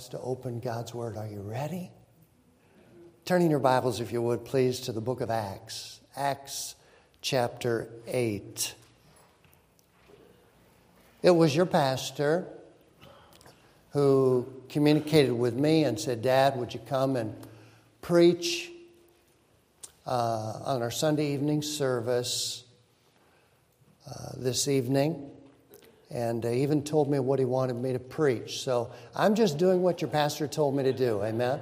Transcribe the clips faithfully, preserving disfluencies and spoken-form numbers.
us to open God's Word. Are you ready? Turning your Bibles, if you would, please, to the book of Acts. Acts chapter eight. It was your pastor who communicated with me and said, Dad, would you come and preach uh, on our Sunday evening service uh, this evening? And uh, even told me what he wanted me to preach. So I'm just doing what your pastor told me to do. Amen?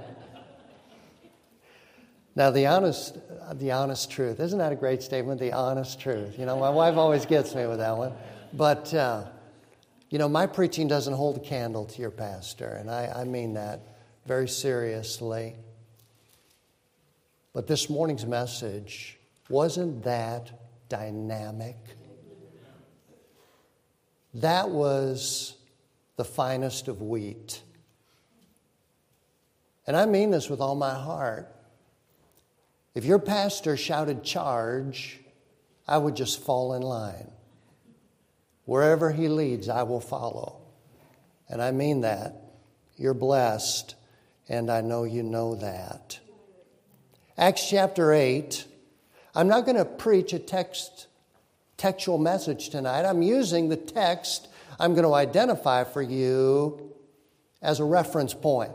Now, the honest, the honest truth. Isn't that a great statement? The honest truth. You know, my wife always gets me with that one. But, uh, you know, my preaching doesn't hold a candle to your pastor. And I, I mean that very seriously. But this morning's message wasn't that dynamic. That was the finest of wheat. And I mean this with all my heart. If your pastor shouted charge, I would just fall in line. Wherever he leads, I will follow. And I mean that. You're blessed, and I know you know that. Acts chapter eight. I'm not going to preach a text textual message tonight. I'm using the text I'm going to identify for you as a reference point.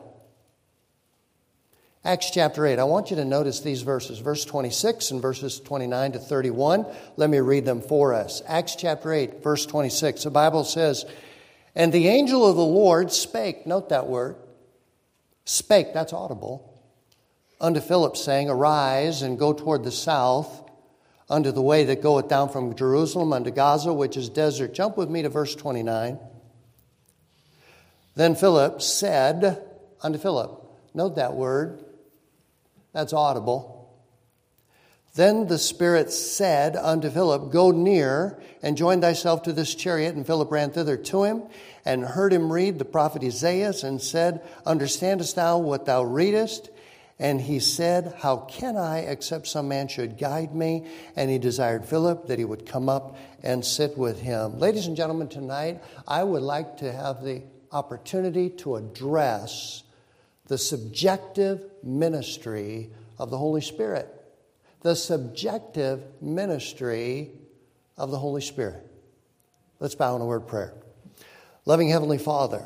Acts chapter eight. I want you to notice these verses, verse twenty-six and verses twenty-nine to thirty-one. Let me read them for us. Acts chapter eight, verse twenty-six. The Bible says, "And the angel of the Lord spake," note that word, spake, that's audible, "unto Philip, saying, Arise and go toward the south, unto the way that goeth down from Jerusalem unto Gaza, which is desert." Jump with me to verse twenty-nine. "Then Philip said unto Philip," note that word, that's audible. "Then the Spirit said unto Philip, Go near and join thyself to this chariot. And Philip ran thither to him and heard him read the prophet Isaiah and said, Understandest thou what thou readest? And he said, How can I, except some man should guide me? And he desired Philip that he would come up and sit with him." Ladies and gentlemen, tonight I would like to have the opportunity to address the subjective ministry of the Holy Spirit. The subjective ministry of the Holy Spirit. Let's bow in a word of prayer. Loving Heavenly Father,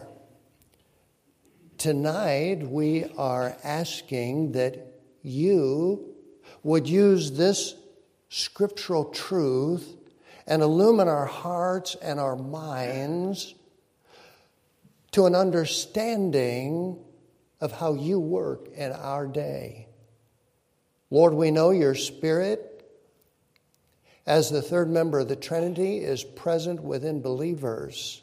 tonight we are asking that you would use this scriptural truth and illumine our hearts and our minds to an understanding of how you work in our day. Lord, we know your Spirit, as the third member of the Trinity, is present within believers.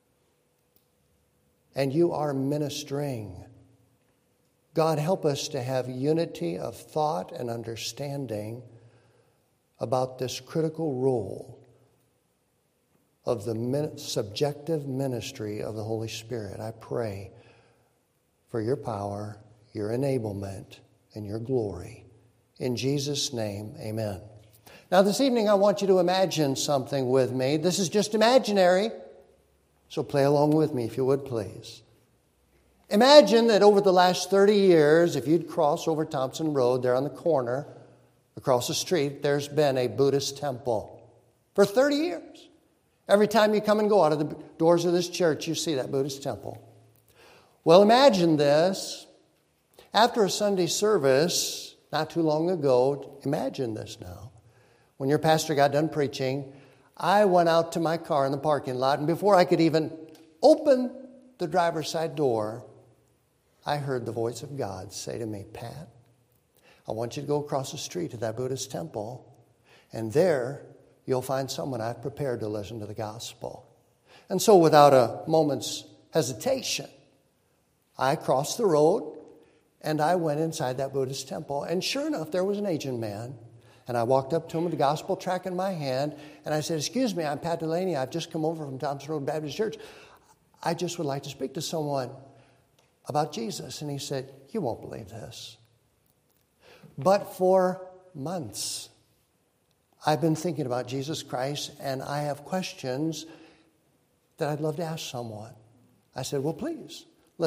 And you are ministering. God, help us to have unity of thought and understanding about this critical role of the min- subjective ministry of the Holy Spirit. I pray for your power, your enablement, and your glory. In Jesus' name, amen. Now this evening I want you to imagine something with me. This is just imaginary. So play along with me, if you would, please. Imagine that over the last thirty years, if you'd cross over Thompson Road, there on the corner, across the street, there's been a Buddhist temple. For thirty years. Every time you come and go out of the doors of this church, you see that Buddhist temple. Well, imagine this. After a Sunday service, not too long ago, imagine this now. When your pastor got done preaching, I went out to my car in the parking lot, and before I could even open the driver's side door, I heard the voice of God say to me, Pat, I want you to go across the street to that Buddhist temple, and there you'll find someone I've prepared to listen to the gospel. And so without a moment's hesitation, I crossed the road, and I went inside that Buddhist temple, and sure enough, there was an Asian man. And I walked up to him with the gospel tract in my hand, and I said, "Excuse me, I'm Pat Delaney. I've just come over from Thompson Road Baptist Church. I just would like to speak to someone about Jesus." And he said, "You won't believe this, but for months, I've been thinking about Jesus Christ, and I have questions that I'd love to ask someone." I said, "Well, please, let's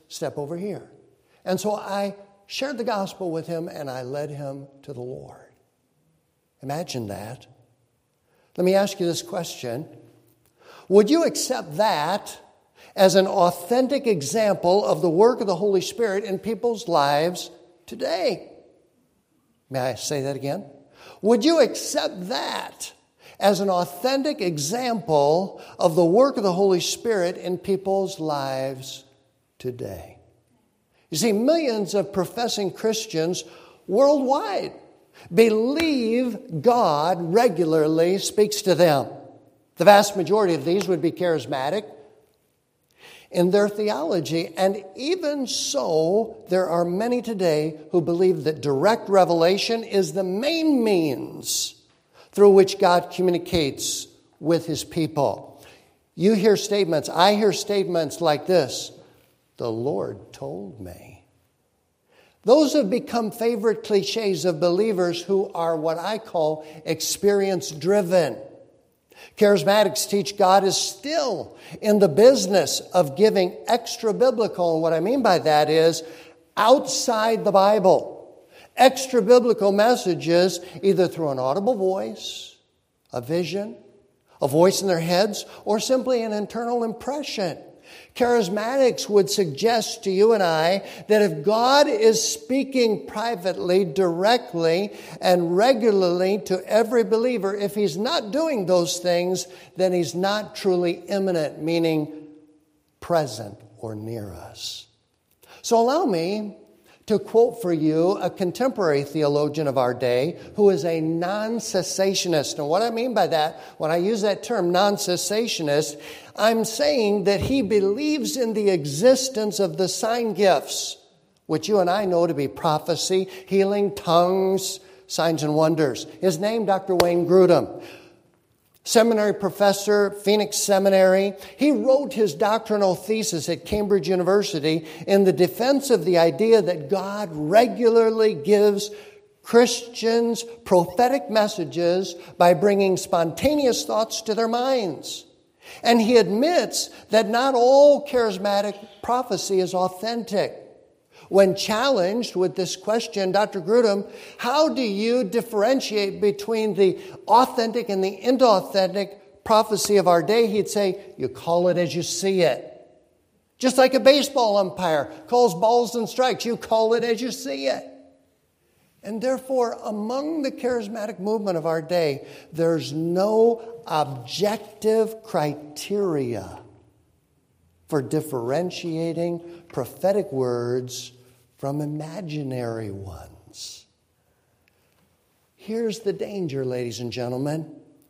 step over here. And so I shared the gospel with him and I led him to the Lord. Imagine that. Let me ask you this question. Would you accept that as an authentic example of the work of the Holy Spirit in people's lives today? May I say that again? Would you accept that as an authentic example of the work of the Holy Spirit in people's lives today? You see, millions of professing Christians worldwide believe God regularly speaks to them. The vast majority of these would be charismatic in their theology. And even so, there are many today who believe that direct revelation is the main means through which God communicates with his people. You hear statements, I hear statements like this: the Lord told me. Those have become favorite cliches of believers who are what I call experience-driven. Charismatics teach God is still in the business of giving extra-biblical, and what I mean by that is outside the Bible, extra-biblical messages either through an audible voice, a vision, a voice in their heads, or simply an internal impression. Charismatics would suggest to you and I that if God is speaking privately, directly, and regularly to every believer, if he's not doing those things, then he's not truly immanent, meaning present or near us. So allow me to quote for you a contemporary theologian of our day who is a non-cessationist. And what I mean by that, when I use that term, non-cessationist, I'm saying that he believes in the existence of the sign gifts, which you and I know to be prophecy, healing, tongues, signs and wonders. His name, Doctor Wayne Grudem. Seminary professor, Phoenix Seminary. He wrote his doctrinal thesis at Cambridge University in the defense of the idea that God regularly gives Christians prophetic messages by bringing spontaneous thoughts to their minds. And he admits that not all charismatic prophecy is authentic. When challenged with this question, Doctor Grudem, how do you differentiate between the authentic and the inauthentic prophecy of our day? He'd say, you call it as you see it. Just like a baseball umpire calls balls and strikes, you call it as you see it. And therefore, among the charismatic movement of our day, there's no objective criteria for differentiating prophetic words from imaginary ones. Here's the danger, ladies and gentlemen.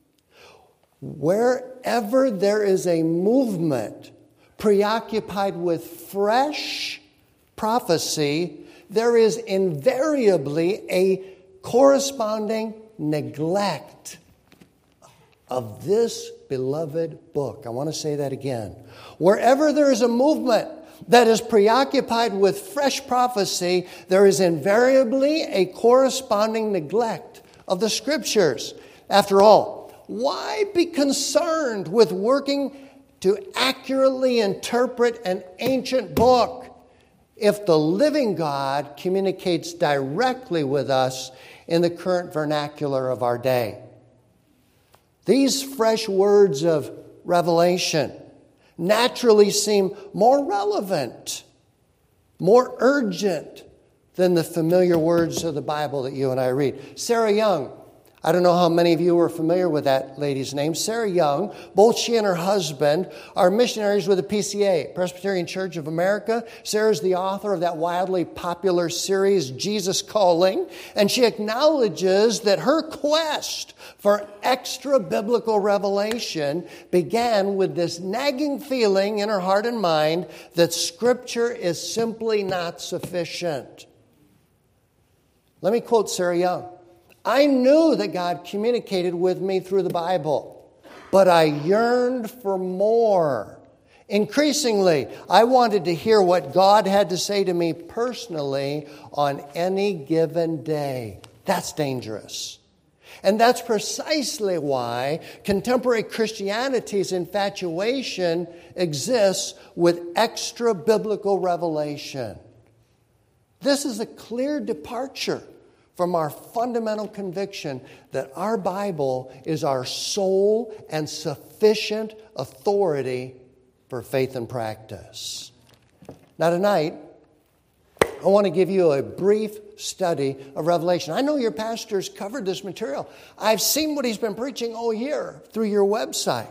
Wherever there is a movement preoccupied with fresh prophecy, there is invariably a corresponding neglect of this beloved book. I want to say that again. Wherever there is a movement that is preoccupied with fresh prophecy, there is invariably a corresponding neglect of the Scriptures. After all, why be concerned with working to accurately interpret an ancient book if the living God communicates directly with us in the current vernacular of our day? These fresh words of revelation naturally seem more relevant, more urgent than the familiar words of the Bible that you and I read. Sarah Young, I don't know how many of you are familiar with that lady's name. Sarah Young, both she and her husband are missionaries with the P C A, Presbyterian Church of America. Sarah's the author of that wildly popular series, Jesus Calling, and she acknowledges that her quest for extra biblical revelation began with this nagging feeling in her heart and mind that Scripture is simply not sufficient. Let me quote Sarah Young. I knew that God communicated with me through the Bible, but I yearned for more. Increasingly, I wanted to hear what God had to say to me personally on any given day. That's dangerous. And that's precisely why contemporary Christianity's infatuation exists with extra-biblical revelation. This is a clear departure from our fundamental conviction that our Bible is our sole and sufficient authority for faith and practice. Now tonight, I want to give you a brief study of Revelation. I know your pastor's covered this material. I've seen what he's been preaching all year through your website.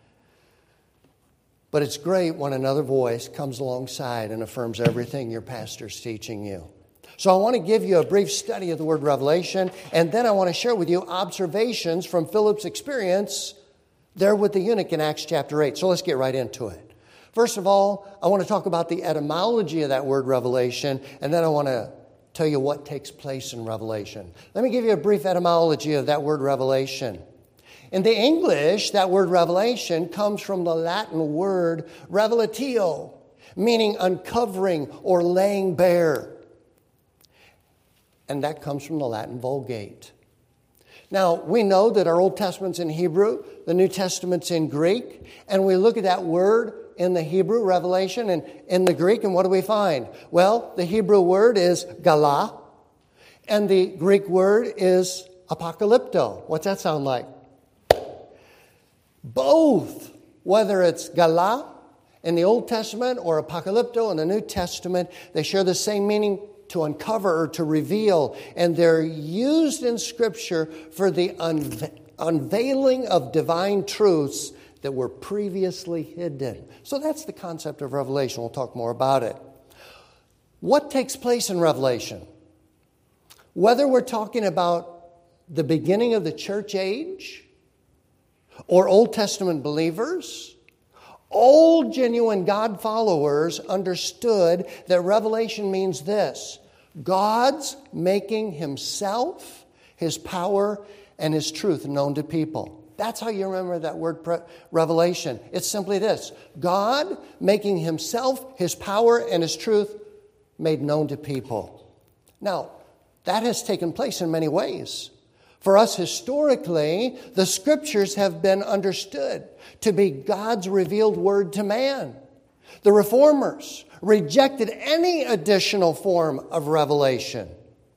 But it's great when another voice comes alongside and affirms everything your pastor's teaching you. So I want to give you a brief study of the word revelation, and then I want to share with you observations from Philip's experience there with the eunuch in Acts chapter eight. So let's get right into it. First of all, I want to talk about the etymology of that word revelation, and then I want to tell you what takes place in Revelation. Let me give you a brief etymology of that word revelation. In the English, that word revelation comes from the Latin word revelatio, meaning uncovering or laying bare. And that comes from the Latin Vulgate. Now, we know that our Old Testament's in Hebrew, the New Testament's in Greek, and we look at that word in the Hebrew, revelation, and in the Greek, and what do we find? Well, the Hebrew word is gala, and the Greek word is apocalypto. What's that sound like? Both, whether it's gala in the Old Testament or apocalypto in the New Testament, they share the same meaning, to uncover or to reveal, and they're used in Scripture for the unve- unveiling of divine truths that were previously hidden. So that's the concept of revelation. We'll talk more about it. What takes place in Revelation? Whether we're talking about the beginning of the church age or Old Testament believers, all genuine God followers understood that revelation means this: God's making himself, his power, and his truth known to people. That's how you remember that word pre- revelation. It's simply this: God making himself, his power, and his truth made known to people. Now, that has taken place in many ways. For us historically, the Scriptures have been understood to be God's revealed word to man. The Reformers rejected any additional form of revelation.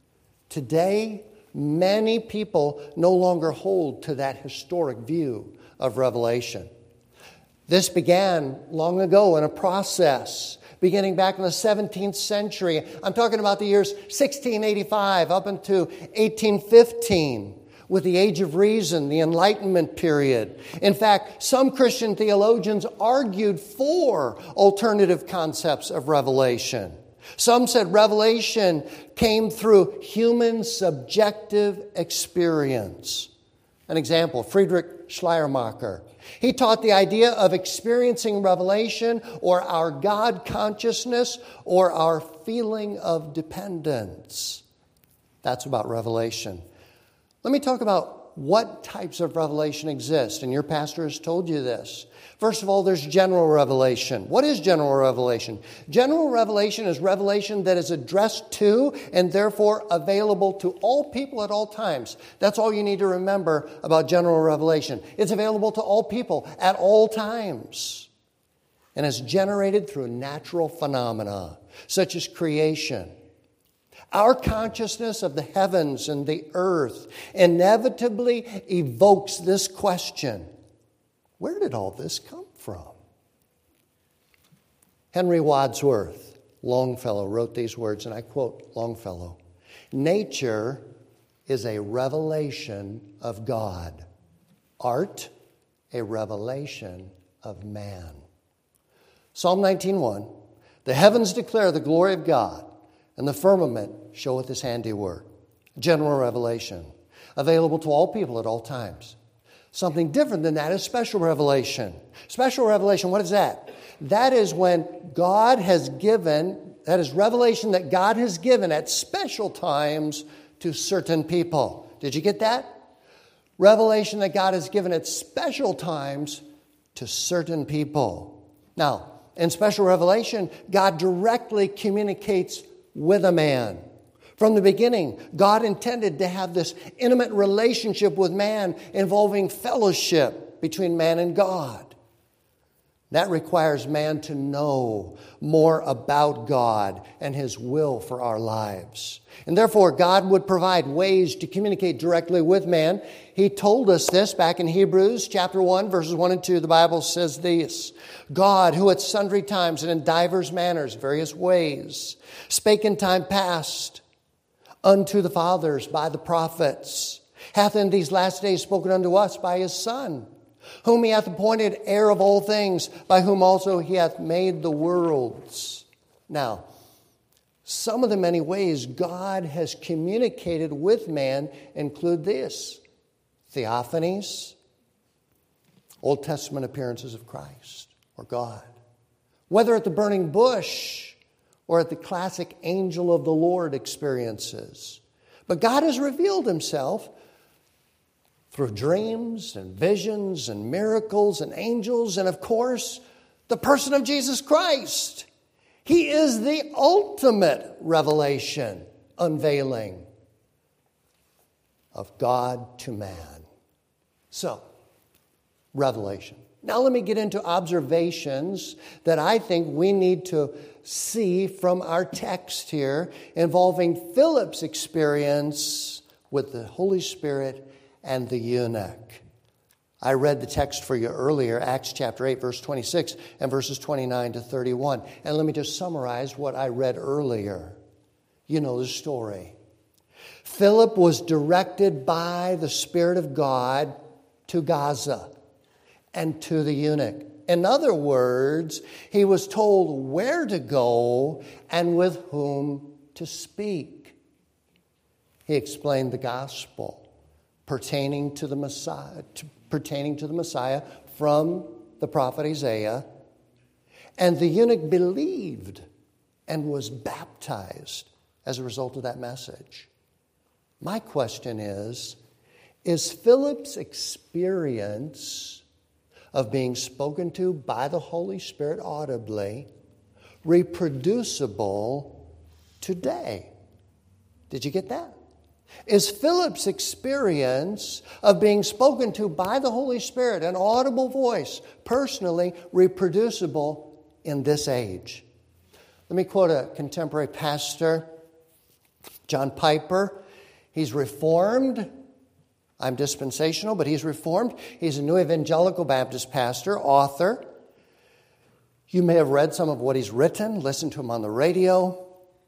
Today, many people no longer hold to that historic view of revelation. This began long ago in a process beginning back in the seventeenth century. I'm talking about the years sixteen eighty-five up into eighteen fifteen. With the Age of Reason, the Enlightenment period. In fact, some Christian theologians argued for alternative concepts of revelation. Some said revelation came through human subjective experience. An example, Friedrich Schleiermacher. He taught the idea of experiencing revelation or our God consciousness or our feeling of dependence. That's about revelation. Let me talk about what types of revelation exist, and your pastor has told you this. First of all, there's general revelation. What is general revelation? General revelation is revelation that is addressed to and therefore available to all people at all times. That's all you need to remember about general revelation. It's available to all people at all times, and it's generated through natural phenomena such as creation. Our consciousness of the heavens and the earth inevitably evokes this question: where did all this come from? Henry Wadsworth Longfellow wrote these words, and I quote Longfellow: "Nature is a revelation of God. Art, a revelation of man." Psalm nineteen one, "The heavens declare the glory of God, and the firmament showeth his handiwork." General revelation, available to all people at all times. Something different than that is special revelation. Special revelation, what is that? That is when God has given, that is revelation that God has given at special times to certain people. Did you get that? Revelation that God has given at special times to certain people. Now, in special revelation, God directly communicates with a man, From the beginning, God intended to have this intimate relationship with man involving fellowship between man and God. That requires man to know more about God and His will for our lives. And therefore, God would provide ways to communicate directly with man. He told us this back in Hebrews chapter one, verses one and two. The Bible says this: God, who at sundry times and in divers manners, various ways, spake in time past unto the fathers by the prophets, hath in these last days spoken unto us by His Son, whom He hath appointed heir of all things, by whom also He hath made the worlds. Now, some of the many ways God has communicated with man include this: theophanies, Old Testament appearances of Christ or God, whether at the burning bush or at the classic angel of the Lord experiences. But God has revealed Himself through dreams and visions and miracles and angels and, of course, the person of Jesus Christ. He is the ultimate revelation, unveiling of God to man. So, revelation. Now let me get into observations that I think we need to see from our text here involving Philip's experience with the Holy Spirit and the eunuch. I read the text for you earlier, Acts chapter eight, verse twenty-six, and verses twenty-nine to thirty-one. And let me just summarize what I read earlier. You know the story. Philip was directed by the Spirit of God to Gaza and to the eunuch. In other words, he was told where to go and with whom to speak. He explained the gospel pertaining to the Messiah, to, pertaining to the Messiah from the prophet Isaiah. And the eunuch believed and was baptized as a result of that message. My question is, is Philip's experience of being spoken to by the Holy Spirit audibly reproducible today? Did you get that? Is Philip's experience of being spoken to by the Holy Spirit, an audible voice, personally reproducible in this age? Let me quote a contemporary pastor, John Piper. He's Reformed. I'm dispensational, but he's Reformed. He's a New Evangelical Baptist pastor, author. You may have read some of what he's written, listened to him on the radio.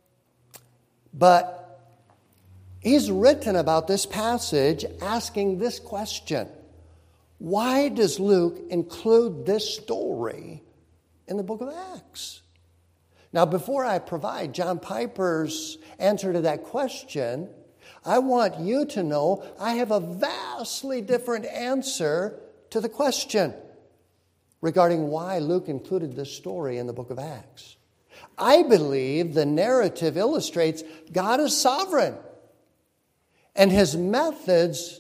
But he's written about this passage asking this question: why does Luke include this story in the book of Acts? Now, before I provide John Piper's answer to that question, I want you to know I have a vastly different answer to the question regarding why Luke included this story in the book of Acts. I believe the narrative illustrates God is sovereign, and His methods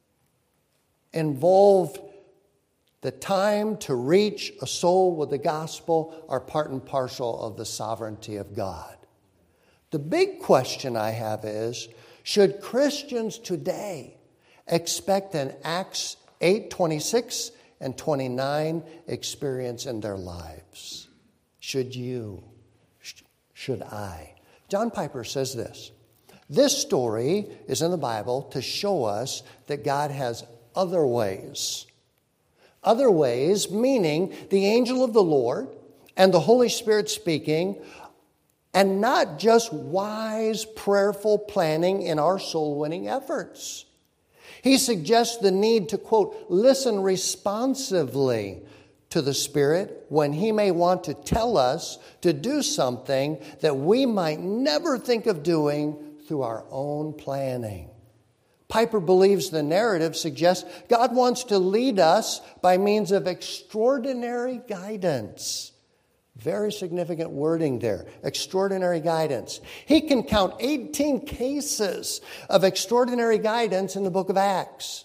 involved the time to reach a soul with the gospel are part and parcel of the sovereignty of God. The big question I have is, should Christians today expect an Acts eight twenty-six and twenty-nine experience in their lives? Should you? Should I? John Piper says this: this story is in the Bible to show us that God has other ways. Other ways, meaning the angel of the Lord and the Holy Spirit speaking, and not just wise, prayerful planning in our soul-winning efforts. He suggests the need to, quote, listen responsively to the Spirit when He may want to tell us to do something that we might never think of doing through our own planning. Piper believes the narrative suggests God wants to lead us by means of extraordinary guidance. Very significant wording there. Extraordinary guidance. He can count eighteen cases of extraordinary guidance in the book of Acts.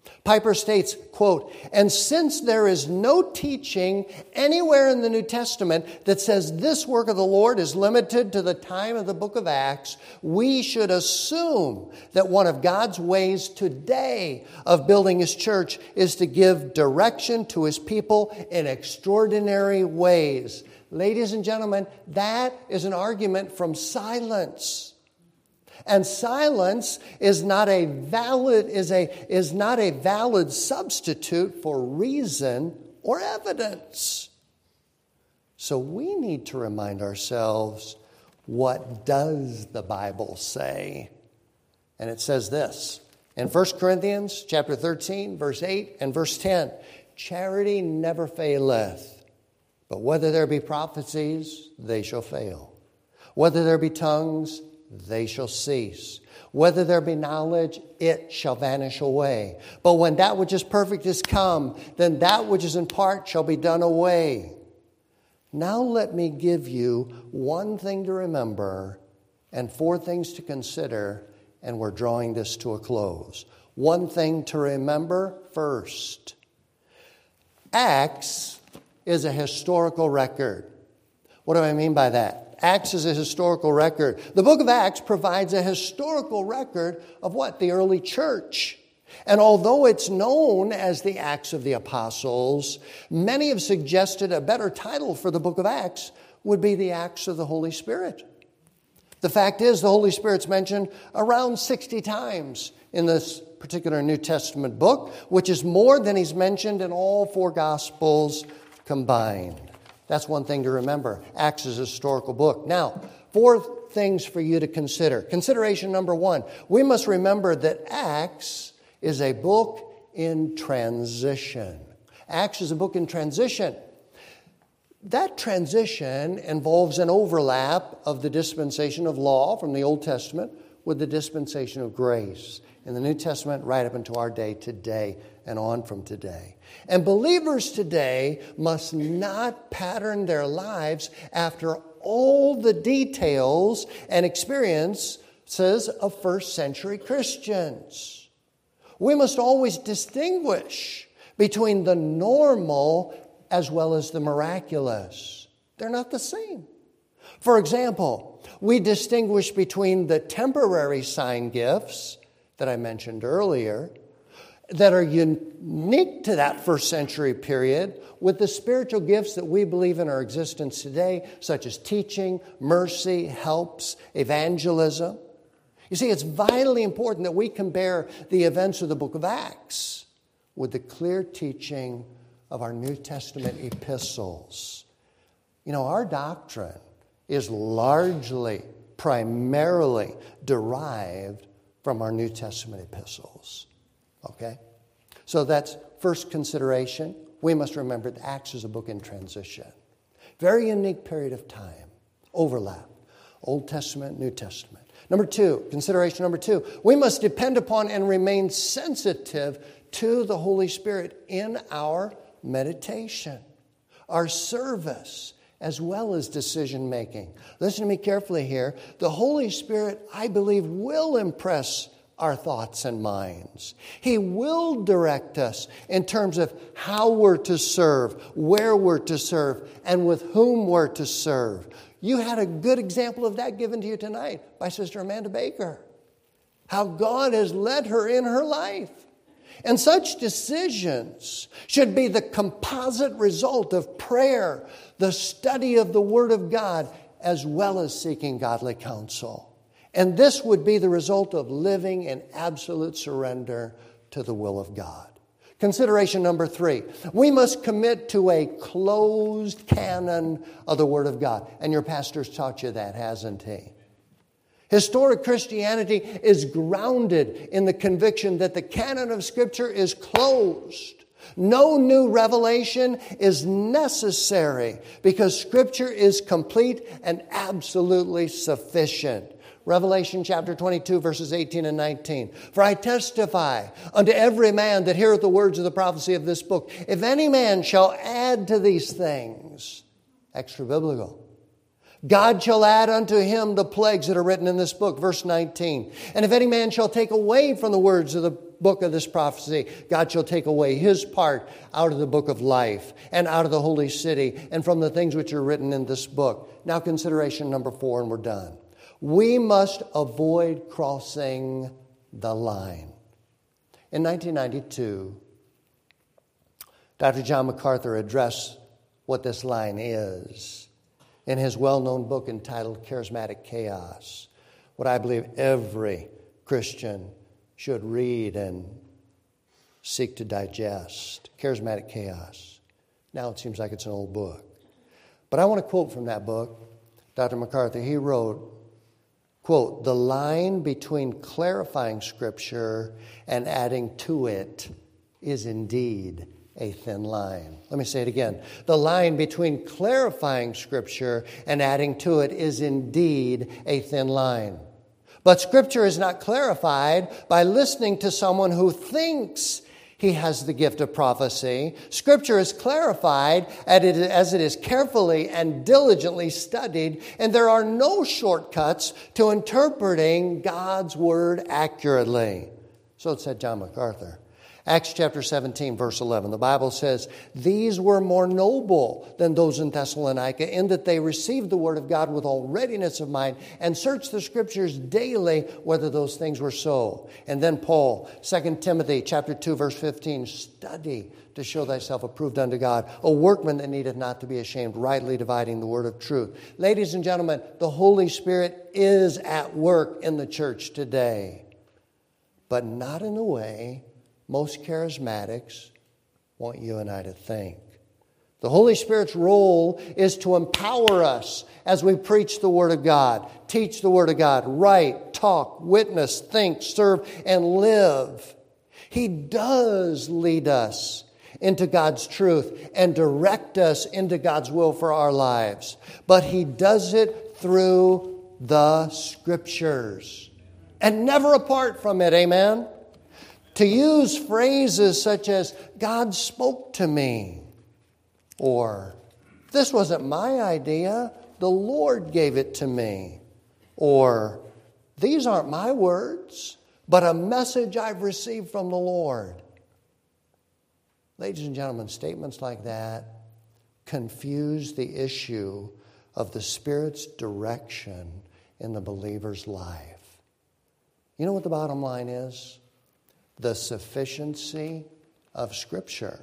Piper states, quote, "And since there is no teaching anywhere in the New Testament that says this work of the Lord is limited to the time of the book of Acts, we should assume that one of God's ways today of building His church is to give direction to His people in extraordinary ways." Ladies and gentlemen, that is an argument from silence. And silence is not a valid is a is not a valid substitute for reason or evidence. So we need to remind ourselves, what does the Bible say? And it says this in First Corinthians chapter thirteen, verse eight and verse ten. "Charity never faileth, but whether there be prophecies, they shall fail. Whether there be tongues, they shall cease. Whether there be knowledge, it shall vanish away. But when that which is perfect is come, then that which is in part shall be done away. Now let me give you one thing to remember and four things to consider, and we're drawing this to a close. One thing to remember first. Acts is a historical record. What do I mean by that? Acts is a historical record. The book of Acts provides a historical record of what? The early church. And although it's known as the Acts of the Apostles, many have suggested a better title for the book of Acts would be the Acts of the Holy Spirit. The fact is, the Holy Spirit's mentioned around sixty times in this particular New Testament book, which is more than He's mentioned in all four Gospels combined. That's one thing to remember. Acts is a historical book. Now, four things for you to consider. Consideration number one, we must remember that Acts is a book in transition. Acts is a book in transition. That transition involves an overlap of the dispensation of law from the Old Testament with the dispensation of grace in the New Testament right up into our day today and on from today. And believers today must not pattern their lives after all the details and experiences of first century Christians. We must always distinguish between the normal as well as the miraculous. They're not the same. For example, we distinguish between the temporary sign gifts that I mentioned earlier that are unique to that first century period with the spiritual gifts that we believe in our existence today, such as teaching, mercy, helps, evangelism. You see, it's vitally important that we compare the events of the book of Acts with the clear teaching of our New Testament epistles. You know, our doctrine is largely, primarily derived from our New Testament epistles. Okay? So that's first consideration. We must remember that Acts is a book in transition. Very unique period of time. Overlap. Old Testament, New Testament. Number two, consideration number two, we must depend upon and remain sensitive to the Holy Spirit in our meditation, our service, as well as decision making. Listen to me carefully here. The Holy Spirit, I believe, will impress our thoughts and minds. He will direct us in terms of how we're to serve, where we're to serve, and with whom we're to serve. You had a good example of that given to you tonight by Sister Amanda Baker. How God has led her in her life. And such decisions should be the composite result of prayer, the study of the Word of God, as well as seeking godly counsel. And this would be the result of living in absolute surrender to the will of God. Consideration number three, we must commit to a closed canon of the Word of God. And your pastor's taught you that, hasn't he? Historic Christianity is grounded in the conviction that the canon of Scripture is closed. No new revelation is necessary because Scripture is complete and absolutely sufficient. Revelation chapter twenty-two, verses eighteen and nineteen. For I testify unto every man that heareth the words of the prophecy of this book, if any man shall add to these things, extra biblical, God shall add unto him the plagues that are written in this book. Verse nineteen. And if any man shall take away from the words of the book of this prophecy, God shall take away his part out of the book of life and out of the holy city and from the things which are written in this book. Now consideration number four, and we're done. We must avoid crossing the line. In nineteen ninety-two, Doctor John MacArthur addressed what this line is in his well-known book entitled Charismatic Chaos, what I believe every Christian should read and seek to digest. Charismatic Chaos. Now it seems like it's an old book. But I want to quote from that book, Doctor MacArthur. He wrote, quote, "The line between clarifying Scripture and adding to it is indeed a thin line." Let me say it again. The line between clarifying Scripture and adding to it is indeed a thin line. But Scripture is not clarified by listening to someone who thinks he has the gift of prophecy. Scripture is clarified as it is carefully and diligently studied, and there are no shortcuts to interpreting God's Word accurately. So it said John MacArthur. Acts chapter seventeen, verse eleven, the Bible says, "These were more noble than those in Thessalonica, in that they received the word of God with all readiness of mind and searched the Scriptures daily whether those things were so." And then Paul, Second Timothy chapter two, verse fifteen, "Study to show thyself approved unto God, a workman that needeth not to be ashamed, rightly dividing the word of truth." Ladies and gentlemen, the Holy Spirit is at work in the church today, but not in the way most charismatics want you and I to think. The Holy Spirit's role is to empower us as we preach the Word of God, teach the Word of God, write, talk, witness, think, serve, and live. He does lead us into God's truth and direct us into God's will for our lives. But He does it through the Scriptures and never apart from it, amen? To use phrases such as, "God spoke to me," or "This wasn't my idea, the Lord gave it to me," or "These aren't my words, but a message I've received from the Lord." Ladies and gentlemen, statements like that confuse the issue of the Spirit's direction in the believer's life. You know what the bottom line is? The sufficiency of Scripture.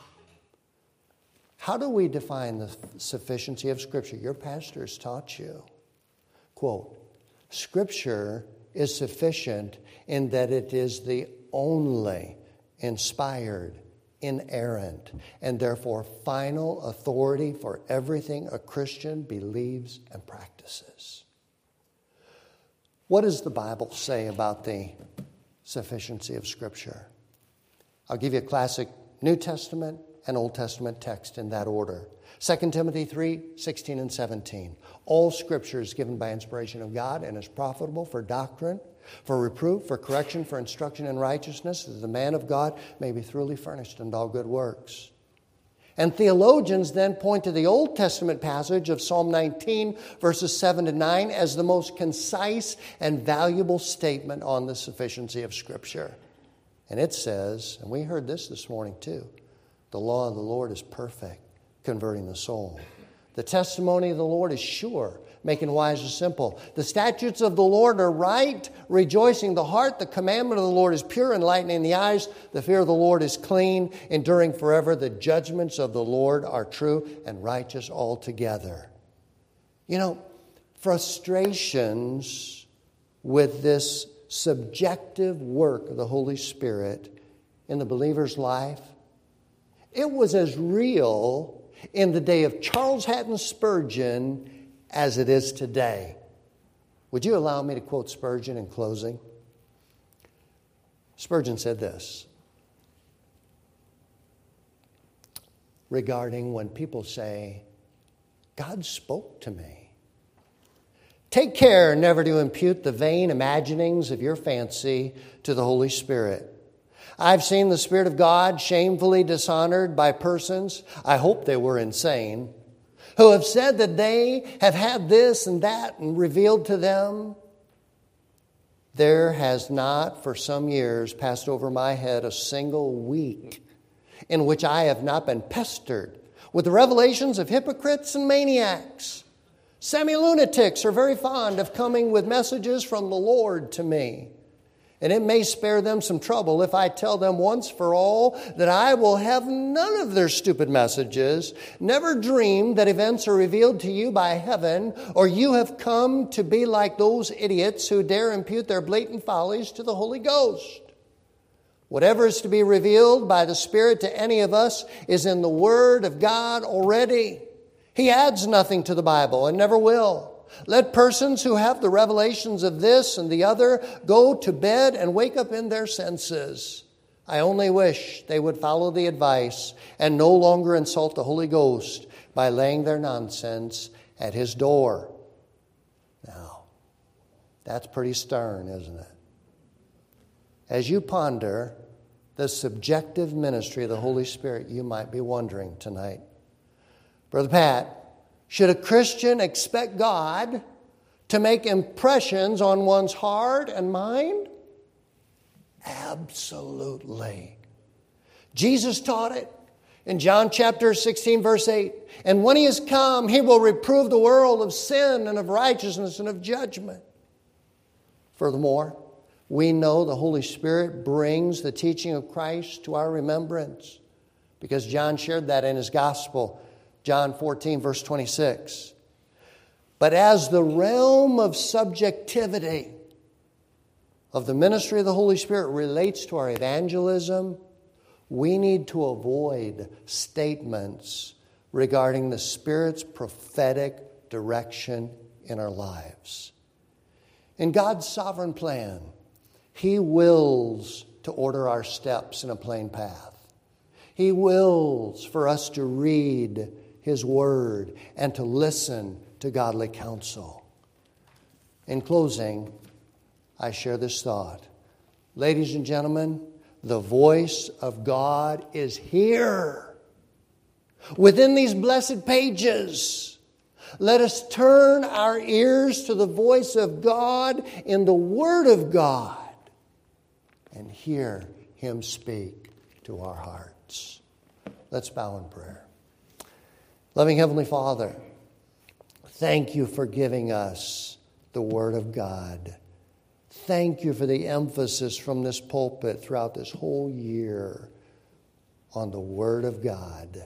How do we define the sufficiency of Scripture? Your pastor's taught you. Quote, "Scripture is sufficient in that it is the only inspired, inerrant, and therefore final authority for everything a Christian believes and practices." What does the Bible say about the sufficiency of Scripture? I'll give you a classic New Testament and Old Testament text in that order. Second Timothy three, sixteen and seventeen. "All Scripture is given by inspiration of God and is profitable for doctrine, for reproof, for correction, for instruction in righteousness, that the man of God may be thoroughly furnished unto all good works." And theologians then point to the Old Testament passage of Psalm nineteen, verses seven to nine, as the most concise and valuable statement on the sufficiency of Scripture. And it says, and we heard this this morning too, "The law of the Lord is perfect, converting the soul. The testimony of the Lord is sure, making wise the simple. The statutes of the Lord are right, rejoicing the heart. The commandment of the Lord is pure, enlightening the eyes. The fear of the Lord is clean, enduring forever. The judgments of the Lord are true and righteous altogether." You know, frustrations with this subjective work of the Holy Spirit in the believer's life, it was as real in the day of Charles Haddon Spurgeon as it is today. Would you allow me to quote Spurgeon in closing? Spurgeon said this regarding when people say, "God spoke to me." "Take care never to impute the vain imaginings of your fancy to the Holy Spirit. I've seen the Spirit of God shamefully dishonored by persons, I hope they were insane, who have said that they have had this and that and revealed to them. There has not for some years passed over my head a single week in which I have not been pestered with the revelations of hypocrites and maniacs. Semi-lunatics are very fond of coming with messages from the Lord to me. And it may spare them some trouble if I tell them once for all that I will have none of their stupid messages. Never dream that events are revealed to you by heaven, or you have come to be like those idiots who dare impute their blatant follies to the Holy Ghost. Whatever is to be revealed by the Spirit to any of us is in the Word of God already. He adds nothing to the Bible and never will. Let persons who have the revelations of this and the other go to bed and wake up in their senses. I only wish they would follow the advice and no longer insult the Holy Ghost by laying their nonsense at His door. Now, that's pretty stern, isn't it? As you ponder the subjective ministry of the Holy Spirit, you might be wondering tonight, Brother Pat, should a Christian expect God to make impressions on one's heart and mind? Absolutely. Jesus taught it in John chapter sixteen, verse eight. And when He is come, He will reprove the world of sin and of righteousness and of judgment. Furthermore, we know the Holy Spirit brings the teaching of Christ to our remembrance, because John shared that in his gospel. John fourteen, verse twenty-six. But as the realm of subjectivity of the ministry of the Holy Spirit relates to our evangelism, we need to avoid statements regarding the Spirit's prophetic direction in our lives. In God's sovereign plan, He wills to order our steps in a plain path. He wills for us to read His Word and to listen to godly counsel. In closing, I share this thought. Ladies and gentlemen, the voice of God is here within these blessed pages. Let us turn our ears to the voice of God in the Word of God and hear Him speak to our hearts. Let's bow in prayer. Loving Heavenly Father, thank You for giving us the Word of God. Thank You for the emphasis from this pulpit throughout this whole year on the Word of God.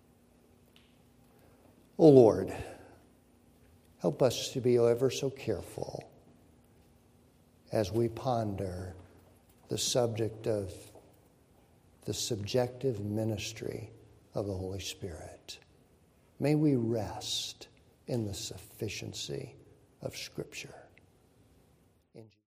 Oh Lord, help us to be ever so careful as we ponder the subject of the subjective ministry of the Holy Spirit. May we rest in the sufficiency of Scripture.